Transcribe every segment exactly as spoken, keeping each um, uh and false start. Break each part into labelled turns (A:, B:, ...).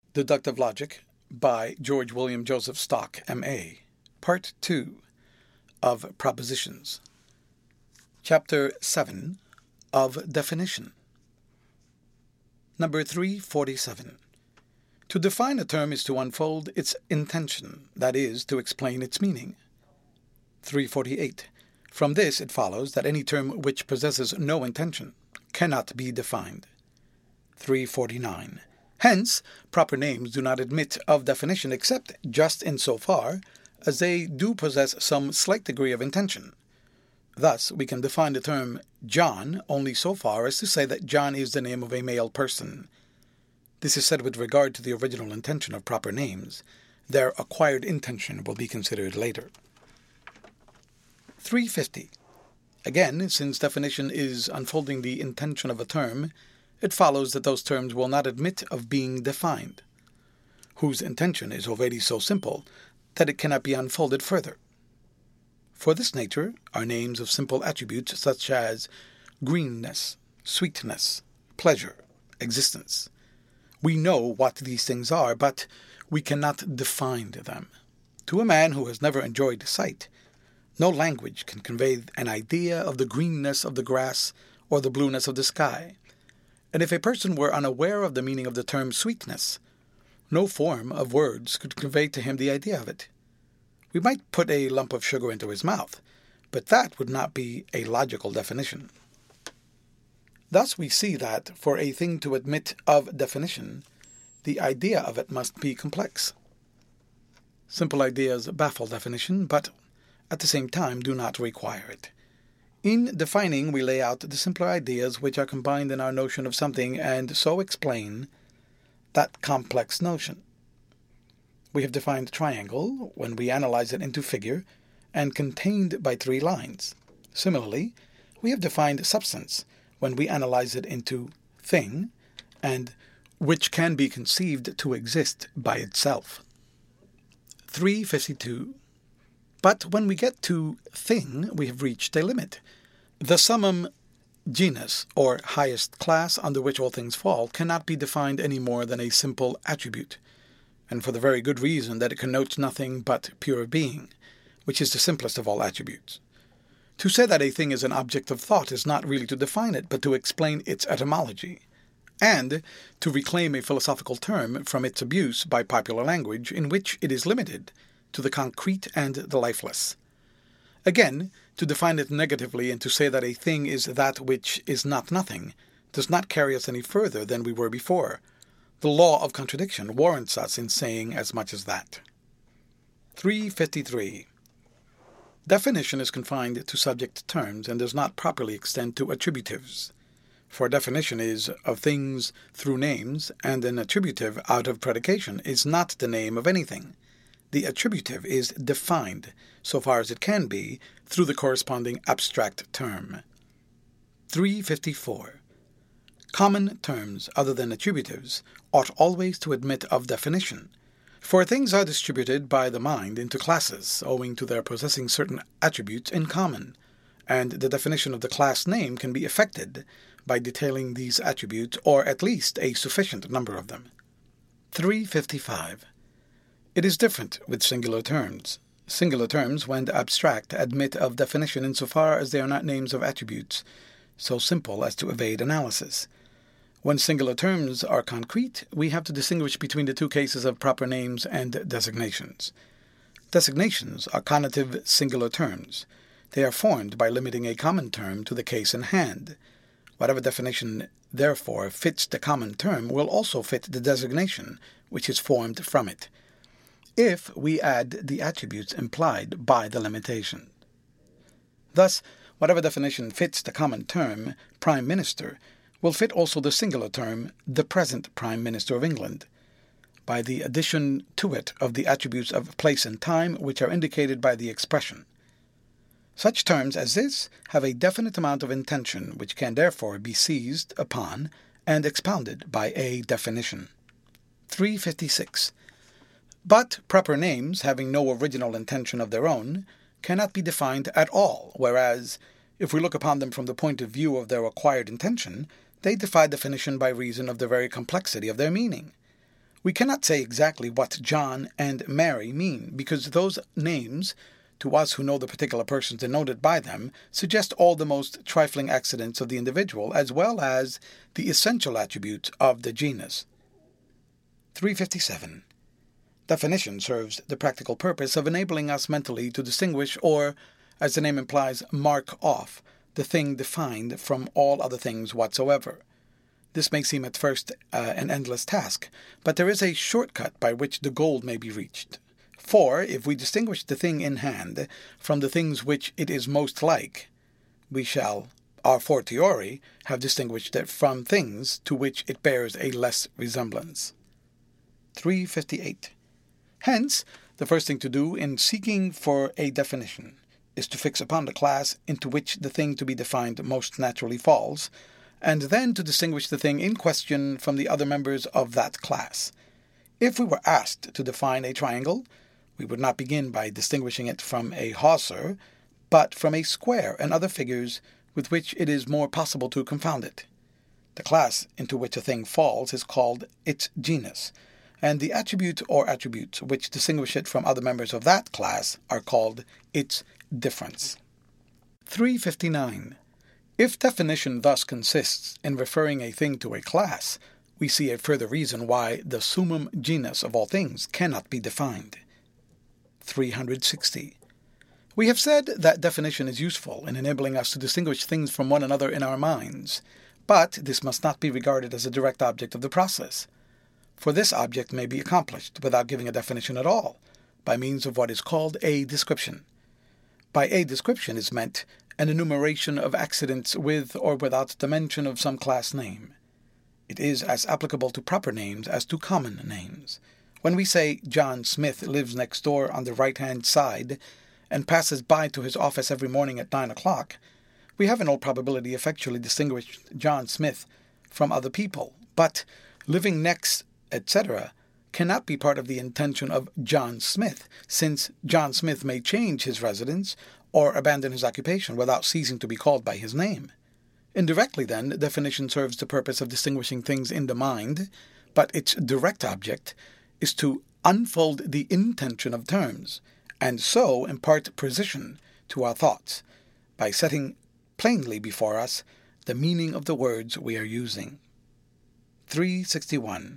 A: Deductive Logic by George William Joseph Stock, M A Part two of Propositions. Chapter seven of Definition. Number three forty-seven. To define a term is to unfold its intension, that is, to explain its meaning. three forty-eight. From this it follows that any term which possesses no intension cannot be defined. three forty-nine. Hence, proper names do not admit of definition except just in so far as they do possess some slight degree of intension. Thus, we can define the term John only so far as to say that John is the name of a male person. This is said with regard to the original intension of proper names. Their acquired intension will be considered later. three fifty. Again, since definition is unfolding the intention of a term, it follows that those terms will not admit of being defined, whose intention is already so simple that it cannot be unfolded further. For this nature are names of simple attributes such as greenness, sweetness, pleasure, existence. We know what these things are, but we cannot define them. To a man who has never enjoyed sight, no language can convey an idea of the greenness of the grass or the blueness of the sky. And if a person were unaware of the meaning of the term sweetness, no form of words could convey to him the idea of it. We might put a lump of sugar into his mouth, but that would not be a logical definition. Thus we see that, for a thing to admit of definition, the idea of it must be complex. Simple ideas baffle definition, but at the same time do not require it. In defining, we lay out the simpler ideas which are combined in our notion of something and so explain that complex notion. We have defined triangle when we analyze it into figure and contained by three lines. Similarly, we have defined substance when we analyze it into thing and which can be conceived to exist by itself. three fifty-two. But when we get to thing, we have reached a limit. The summum genus, or highest class under which all things fall, cannot be defined any more than a simple attribute, and for the very good reason that it connotes nothing but pure being, which is the simplest of all attributes. To say that a thing is an object of thought is not really to define it, but to explain its etymology, and to reclaim a philosophical term from its abuse by popular language in which it is limited to the concrete and the lifeless. Again, to define it negatively and to say that a thing is that which is not nothing does not carry us any further than we were before. The law of contradiction warrants us in saying as much as that. three fifty-three. Definition is confined to subject terms and does not properly extend to attributives. For definition is of things through names, and an attributive out of predication is not the name of anything. The attributive is defined, so far as it can be, through the corresponding abstract term. three fifty-four. Common terms other than attributives ought always to admit of definition, for things are distributed by the mind into classes owing to their possessing certain attributes in common, and the definition of the class name can be effected by detailing these attributes, or at least a sufficient number of them. three fifty-five. It is different with singular terms. Singular terms, when abstract, admit of definition insofar as they are not names of attributes, so simple as to evade analysis. When singular terms are concrete, we have to distinguish between the two cases of proper names and designations. Designations are connotative singular terms. They are formed by limiting a common term to the case in hand. Whatever definition, therefore, fits the common term will also fit the designation, which is formed from it, if we add the attributes implied by the limitation. Thus, whatever definition fits the common term, Prime Minister, will fit also the singular term, the present Prime Minister of England, by the addition to it of the attributes of place and time which are indicated by the expression. Such terms as this have a definite amount of intension, which can therefore be seized upon and expounded by a definition. three fifty-six. But proper names, having no original intention of their own, cannot be defined at all, whereas, if we look upon them from the point of view of their acquired intention, they defy definition by reason of the very complexity of their meaning. We cannot say exactly what John and Mary mean, because those names, to us who know the particular persons denoted by them, suggest all the most trifling accidents of the individual, as well as the essential attributes of the genus. three fifty-seven. Definition serves the practical purpose of enabling us mentally to distinguish, or, as the name implies, mark off, the thing defined from all other things whatsoever. This may seem at first uh, an endless task, but there is a shortcut by which the goal may be reached. For, if we distinguish the thing in hand from the things which it is most like, we shall, a fortiori, have distinguished it from things to which it bears a less resemblance. three fifty-eight. Hence, the first thing to do in seeking for a definition is to fix upon the class into which the thing to be defined most naturally falls, and then to distinguish the thing in question from the other members of that class. If we were asked to define a triangle, we would not begin by distinguishing it from a hawser, but from a square and other figures with which it is more possible to confound it. The class into which a thing falls is called its genus, and the attribute or attributes which distinguish it from other members of that class are called its difference. three fifty-nine. If definition thus consists in referring a thing to a class, we see a further reason why the summum genus of all things cannot be defined. three sixty. We have said that definition is useful in enabling us to distinguish things from one another in our minds, but this must not be regarded as a direct object of the process. For this object may be accomplished without giving a definition at all, by means of what is called a description. By a description is meant an enumeration of accidents with or without the mention of some class name. It is as applicable to proper names as to common names. When we say John Smith lives next door on the right-hand side and passes by to his office every morning at nine o'clock, we have in all probability effectually distinguished John Smith from other people, but living next, et cetera, cannot be part of the intention of John Smith, since John Smith may change his residence or abandon his occupation without ceasing to be called by his name. Indirectly, then, the definition serves the purpose of distinguishing things in the mind, but its direct object is to unfold the intention of terms, and so impart precision to our thoughts, by setting plainly before us the meaning of the words we are using. three sixty-one.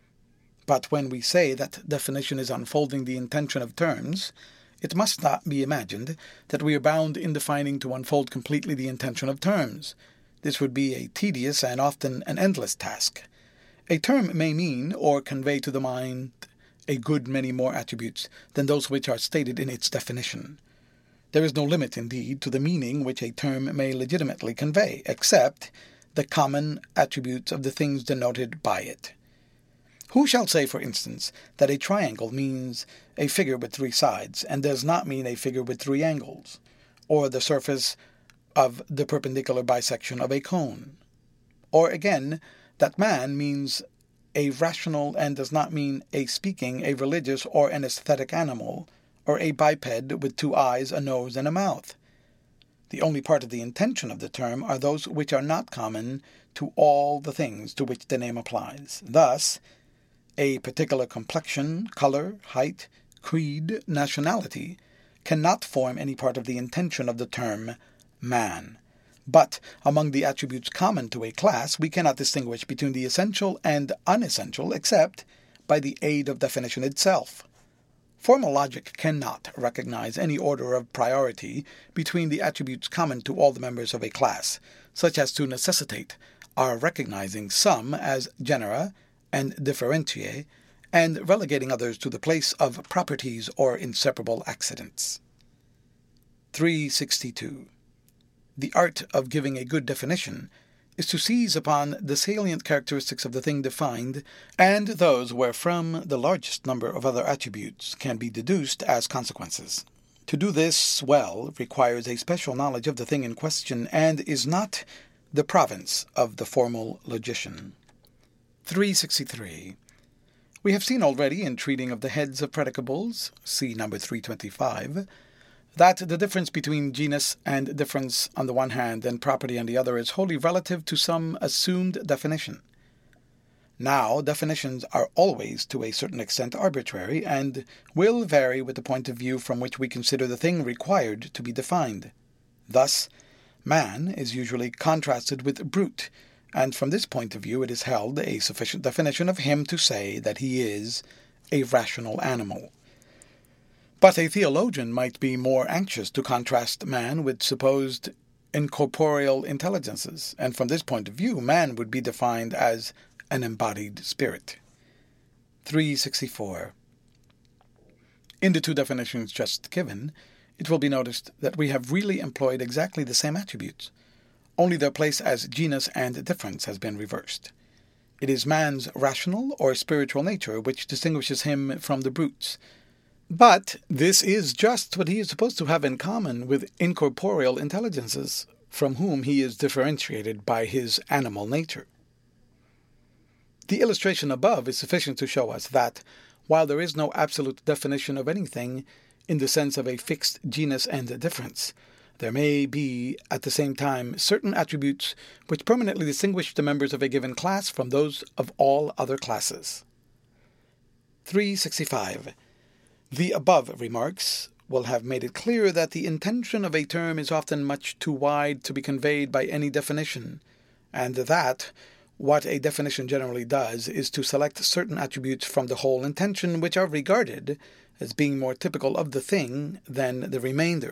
A: But when we say that definition is unfolding the intention of terms, it must not be imagined that we are bound in defining to unfold completely the intention of terms. This would be a tedious and often an endless task. A term may mean or convey to the mind a good many more attributes than those which are stated in its definition. There is no limit, indeed, to the meaning which a term may legitimately convey, except the common attributes of the things denoted by it. Who shall say, for instance, that a triangle means a figure with three sides, and does not mean a figure with three angles, or the surface of the perpendicular bisection of a cone? Or again, that man means a rational and does not mean a speaking, a religious, or an aesthetic animal, or a biped with two eyes, a nose, and a mouth? The only part of the intention of the term are those which are not common to all the things to which the name applies. Thus, a particular complexion, color, height, creed, nationality cannot form any part of the intention of the term man. But among the attributes common to a class, we cannot distinguish between the essential and unessential except by the aid of definition itself. Formal logic cannot recognize any order of priority between the attributes common to all the members of a class, such as to necessitate our recognizing some as genera and differentiae, and relegating others to the place of properties or inseparable accidents. three sixty-two. The art of giving a good definition is to seize upon the salient characteristics of the thing defined, and those wherefrom the largest number of other attributes can be deduced as consequences. To do this well requires a special knowledge of the thing in question, and is not the province of the formal logician. three sixty-three. We have seen already in treating of the heads of predicables, see number three twenty-five, that the difference between genus and difference on the one hand and property on the other is wholly relative to some assumed definition. Now, definitions are always, to a certain extent, arbitrary, and will vary with the point of view from which we consider the thing required to be defined. Thus, man is usually contrasted with brute, and from this point of view it is held a sufficient definition of him to say that he is a rational animal. But a theologian might be more anxious to contrast man with supposed incorporeal intelligences, and from this point of view man would be defined as an embodied spirit. three sixty-four. In the two definitions just given, it will be noticed that we have really employed exactly the same attributes, only their place as genus and difference has been reversed. It is man's rational or spiritual nature which distinguishes him from the brutes. But this is just what he is supposed to have in common with incorporeal intelligences, from whom he is differentiated by his animal nature. The illustration above is sufficient to show us that, while there is no absolute definition of anything in the sense of a fixed genus and difference, there may be, at the same time, certain attributes which permanently distinguish the members of a given class from those of all other classes. three sixty-five. The above remarks will have made it clear that the intension of a term is often much too wide to be conveyed by any definition, and that what a definition generally does is to select certain attributes from the whole intention which are regarded as being more typical of the thing than the remainder.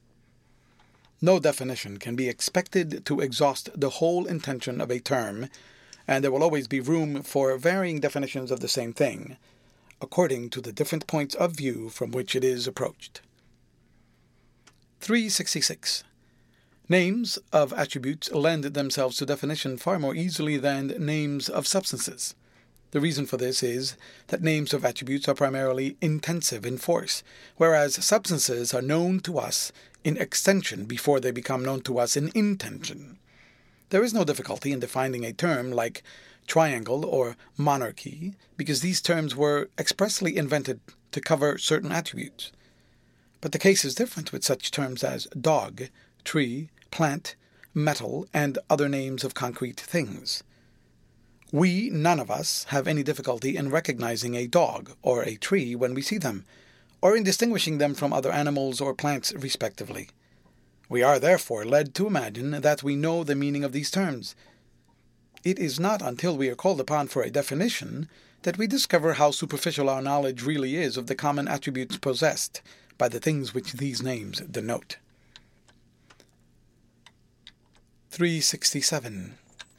A: No definition can be expected to exhaust the whole intention of a term, and there will always be room for varying definitions of the same thing, according to the different points of view from which it is approached. three sixty-six. Names of attributes lend themselves to definition far more easily than names of substances. The reason for this is that names of attributes are primarily intensive in force, whereas substances are known to us in extension before they become known to us in intension. There is no difficulty in defining a term like triangle or monarchy, because these terms were expressly invented to cover certain attributes. But the case is different with such terms as dog, tree, plant, metal, and other names of concrete things. We, none of us, have any difficulty in recognizing a dog or a tree when we see them, or in distinguishing them from other animals or plants respectively. We are therefore led to imagine that we know the meaning of these terms. It is not until we are called upon for a definition that we discover how superficial our knowledge really is of the common attributes possessed by the things which these names denote. three sixty-seven.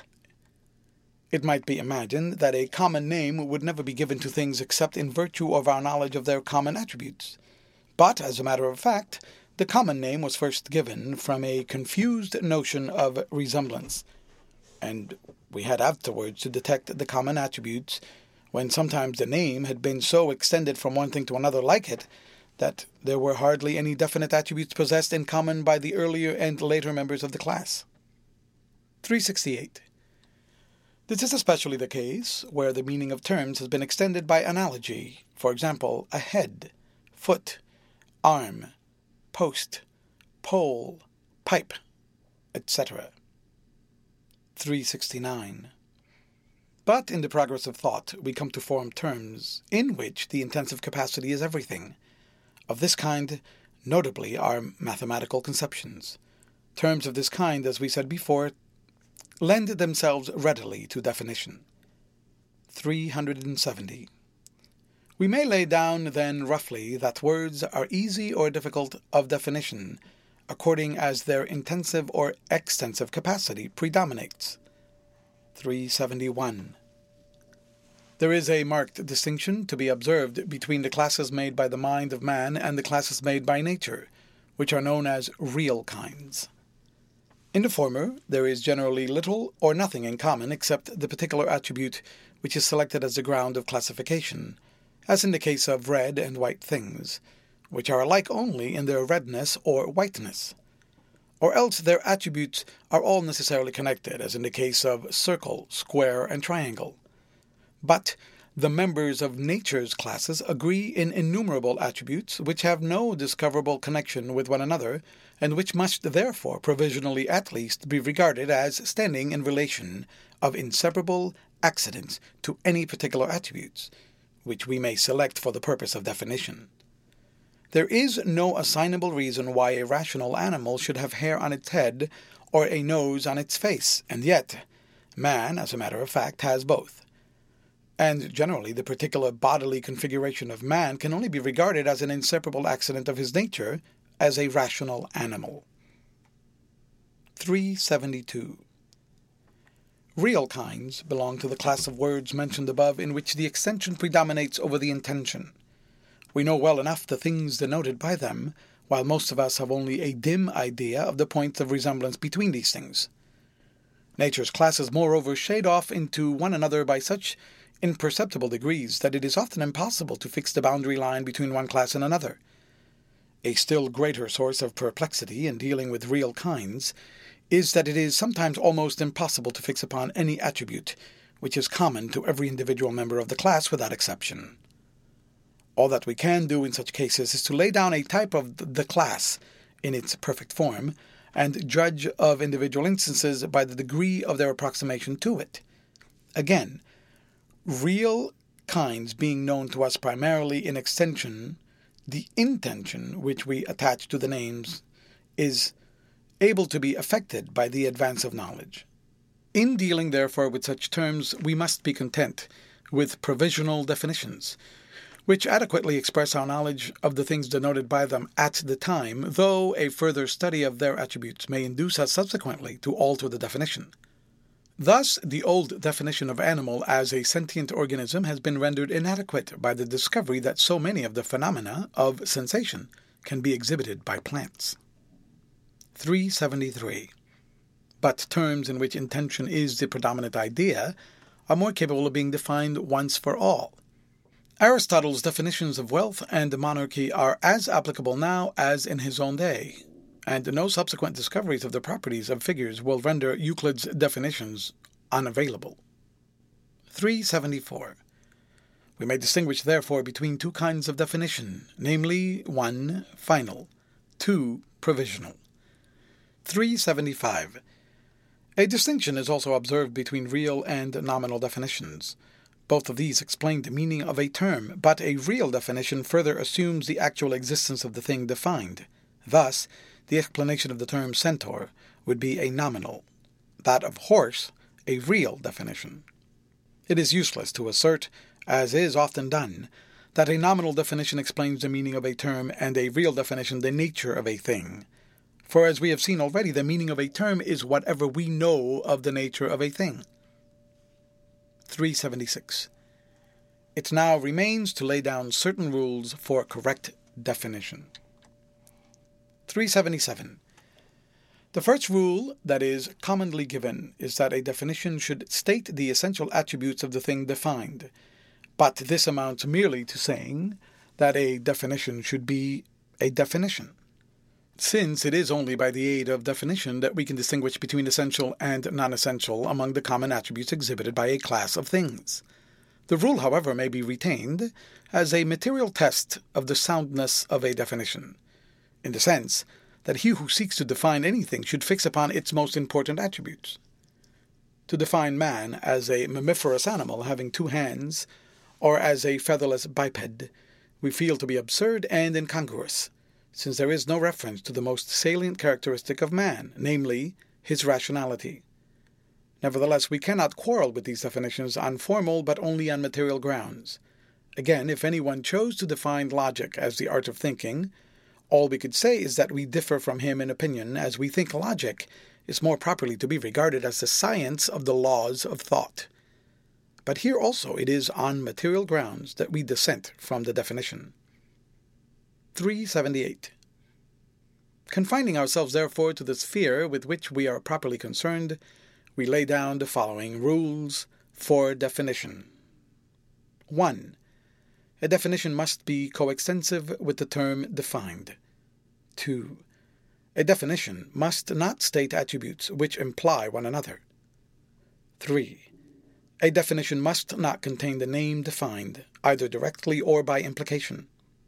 A: It might be imagined that a common name would never be given to things except in virtue of our knowledge of their common attributes. But, as a matter of fact, the common name was first given from a confused notion of resemblance, and we had afterwards to detect the common attributes when sometimes the name had been so extended from one thing to another like it that there were hardly any definite attributes possessed in common by the earlier and later members of the class. three sixty-eight. This is especially the case where the meaning of terms has been extended by analogy, for example, a head, foot, arm, post, pole, pipe, et cetera. three sixty-nine. But in the progress of thought, we come to form terms in which the intensive capacity is everything. Of this kind, notably, are mathematical conceptions. Terms of this kind, as we said before, lend themselves readily to definition. three seventy. We may lay down, then, roughly, that words are easy or difficult of definition, according as their intensive or extensive capacity predominates. three seventy-one. There is a marked distinction to be observed between the classes made by the mind of man and the classes made by nature, which are known as real kinds. In the former, there is generally little or nothing in common except the particular attribute which is selected as the ground of classification, as in the case of red and white things, which are alike only in their redness or whiteness. Or else their attributes are all necessarily connected, as in the case of circle, square, and triangle. But the members of nature's classes agree in innumerable attributes which have no discoverable connection with one another, and which must therefore provisionally at least be regarded as standing in relation of inseparable accidents to any particular attributes, which we may select for the purpose of definition. There is no assignable reason why a rational animal should have hair on its head or a nose on its face, and yet man, as a matter of fact, has both. And generally the particular bodily configuration of man can only be regarded as an inseparable accident of his nature as a rational animal. three seventy-two. Real kinds belong to the class of words mentioned above in which the extension predominates over the intension. We know well enough the things denoted by them, while most of us have only a dim idea of the points of resemblance between these things. Nature's classes, moreover, shade off into one another by such imperceptible degrees that it is often impossible to fix the boundary line between one class and another. A still greater source of perplexity in dealing with real kinds is that it is sometimes almost impossible to fix upon any attribute which is common to every individual member of the class without exception. All that we can do in such cases is to lay down a type of the class in its perfect form, and judge of individual instances by the degree of their approximation to it. Again, real kinds being known to us primarily in extension, the intention which we attach to the names is able to be affected by the advance of knowledge. In dealing, therefore, with such terms, we must be content with provisional definitions, which adequately express our knowledge of the things denoted by them at the time, though a further study of their attributes may induce us subsequently to alter the definition. Thus, the old definition of animal as a sentient organism has been rendered inadequate by the discovery that so many of the phenomena of sensation can be exhibited by plants. three seventy-three. But terms in which intention is the predominant idea are more capable of being defined once for all. Aristotle's definitions of wealth and monarchy are as applicable now as in his own day, and no subsequent discoveries of the properties of figures will render Euclid's definitions unavailable. three seventy-four. We may distinguish, therefore, between two kinds of definition, namely, one, final, two, provisional. three seventy-five. A distinction is also observed between real and nominal definitions. Both of these explain the meaning of a term, but a real definition further assumes the actual existence of the thing defined. Thus, the explanation of the term centaur would be a nominal, that of horse a real definition. It is useless to assert, as is often done, that a nominal definition explains the meaning of a term and a real definition the nature of a thing. For as we have seen already, the meaning of a term is whatever we know of the nature of a thing. three seventy-six. It now remains to lay down certain rules for correct definition. three seventy-seven. The first rule that is commonly given is that a definition should state the essential attributes of the thing defined, but this amounts merely to saying that a definition should be a definition, since it is only by the aid of definition that we can distinguish between essential and non-essential among the common attributes exhibited by a class of things. The rule, however, may be retained as a material test of the soundness of a definition, in the sense that he who seeks to define anything should fix upon its most important attributes. To define man as a mammiferous animal having two hands, or as a featherless biped, we feel to be absurd and incongruous, since there is no reference to the most salient characteristic of man, namely, his rationality. Nevertheless, we cannot quarrel with these definitions on formal but only on material grounds. Again, if anyone chose to define logic as the art of thinking, all we could say is that we differ from him in opinion, as we think logic is more properly to be regarded as the science of the laws of thought. But here also it is on material grounds that we dissent from the definition. three seventy-eight. Confining ourselves, therefore, to the sphere with which we are properly concerned, we lay down the following rules for definition. one. A definition must be coextensive with the term defined. two. A definition must not state attributes which imply one another. three. A definition must not contain the name defined, either directly or by implication.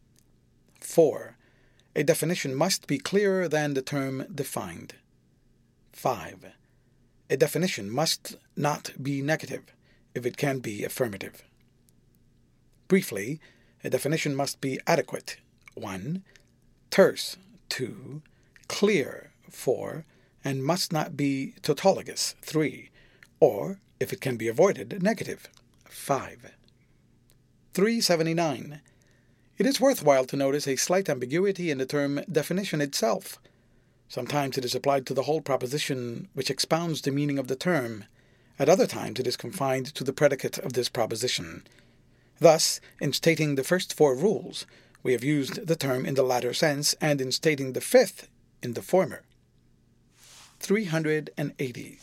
A: four. A definition must be clearer than the term defined. five. A definition must not be negative. if it can be affirmative. Briefly, a definition must be adequate, one, terse, two, clear, four, and must not be tautologous, three, or, if it can be avoided, negative, five. three seventy-nine. It is worthwhile to notice a slight ambiguity in the term definition itself. Sometimes it is applied to the whole proposition which expounds the meaning of the term. At other times it is confined to the predicate of this proposition. Thus, in stating the first four rules, we have used the term in the latter sense, and in stating the fifth, in the former. three hundred eighty.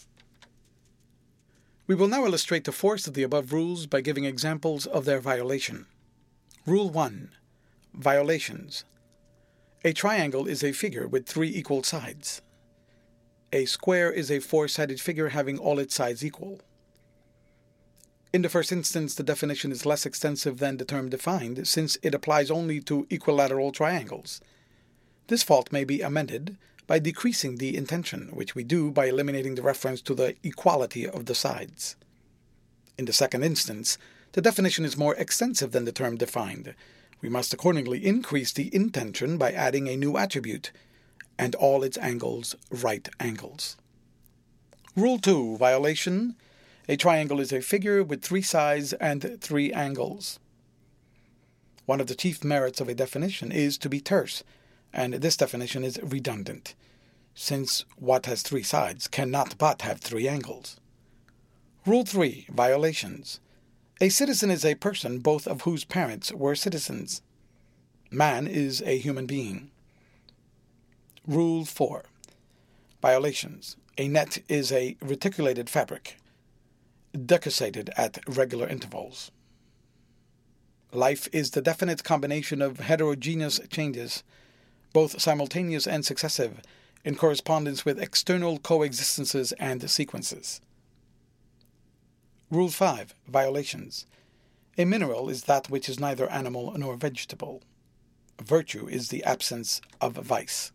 A: We will now illustrate the force of the above rules by giving examples of their violation. Rule one. Violations. A triangle is a figure with three equal sides. A square is a four-sided figure having all its sides equal. In the first instance, the definition is less extensive than the term defined, since it applies only to equilateral triangles. This fault may be amended by decreasing the intension, which we do by eliminating the reference to the equality of the sides. In the second instance, the definition is more extensive than the term defined. We must accordingly increase the intension by adding a new attribute, and all its angles right angles. Rule two. Violation. A triangle is a figure with three sides and three angles. One of the chief merits of a definition is to be terse, and this definition is redundant, since what has three sides cannot but have three angles. Rule three. Violations. A citizen is a person both of whose parents were citizens. Man is a human being. Rule four. Violations. A net is a reticulated fabric, decussated at regular intervals. Life is the definite combination of heterogeneous changes, both simultaneous and successive, in correspondence with external coexistences and sequences. Rule five. Violations. A mineral is that which is neither animal nor vegetable. Virtue is the absence of vice.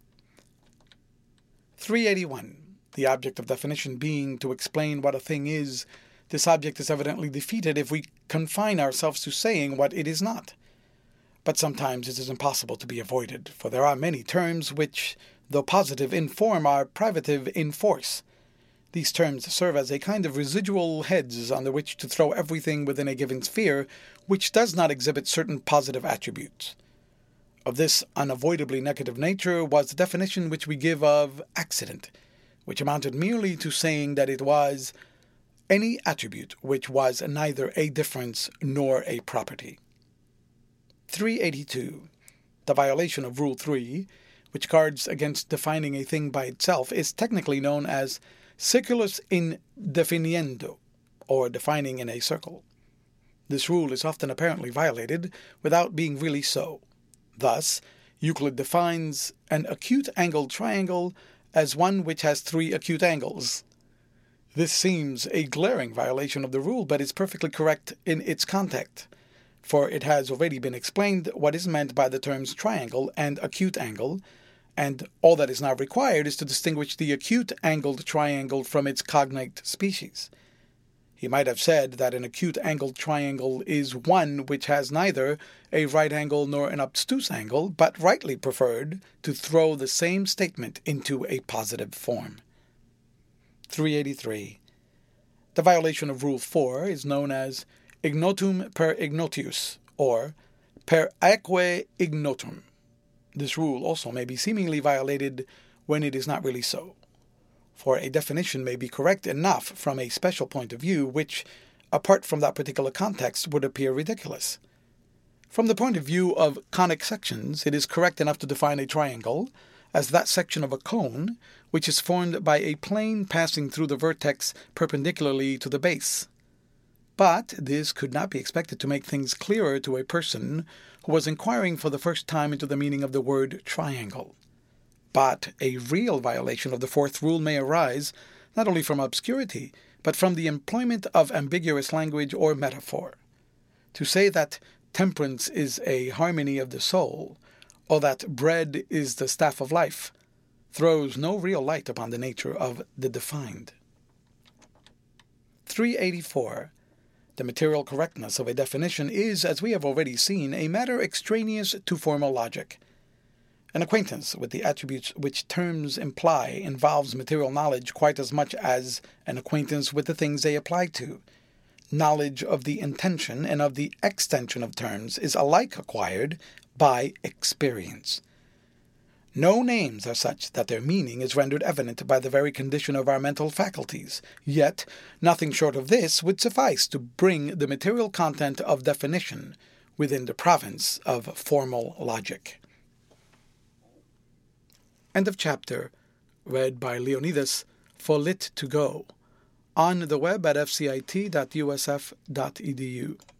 A: three eighty-one. The object of definition being to explain what a thing is, this object is evidently defeated if we confine ourselves to saying what it is not. But sometimes it is impossible to be avoided, for there are many terms which, though positive in form, are privative in force. These terms serve as a kind of residual heads under which to throw everything within a given sphere which does not exhibit certain positive attributes. Of this unavoidably negative nature was the definition which we give of accident, which amounted merely to saying that it was any attribute which was neither a difference nor a property. three eighty-two. The violation of Rule three, which guards against defining a thing by itself, is technically known as circulus in definiendo, or defining in a circle. This rule is often apparently violated without being really so. Thus, Euclid defines an acute-angled triangle as one which has three acute angles. This seems a glaring violation of the rule, but is perfectly correct in its context, for it has already been explained what is meant by the terms triangle and acute angle, and all that is now required is to distinguish the acute-angled triangle from its cognate species. He might have said that an acute-angled triangle is one which has neither a right angle nor an obtuse angle, but rightly preferred to throw the same statement into a positive form. three eighty-three. The violation of Rule four is known as ignotum per ignotius, or per aeque ignotum. This rule also may be seemingly violated when it is not really so, for a definition may be correct enough from a special point of view which, apart from that particular context, would appear ridiculous. From the point of view of conic sections, it is correct enough to define a triangle as that section of a cone which is formed by a plane passing through the vertex perpendicularly to the base. But this could not be expected to make things clearer to a person who was inquiring for the first time into the meaning of the word triangle. But a real violation of the fourth rule may arise not only from obscurity, but from the employment of ambiguous language or metaphor. To say that temperance is a harmony of the soul, or that bread is the staff of life, throws no real light upon the nature of the defined. three eighty-four. The material correctness of a definition is, as we have already seen, a matter extraneous to formal logic. An acquaintance with the attributes which terms imply involves material knowledge quite as much as an acquaintance with the things they apply to. Knowledge of the intension and of the extension of terms is alike acquired by experience. No names are such that their meaning is rendered evident by the very condition of our mental faculties, yet nothing short of this would suffice to bring the material content of definition within the province of formal logic. End of chapter. Read by Leonidas for Lit to Go. On the web at f c i t dot u s f dot e d u.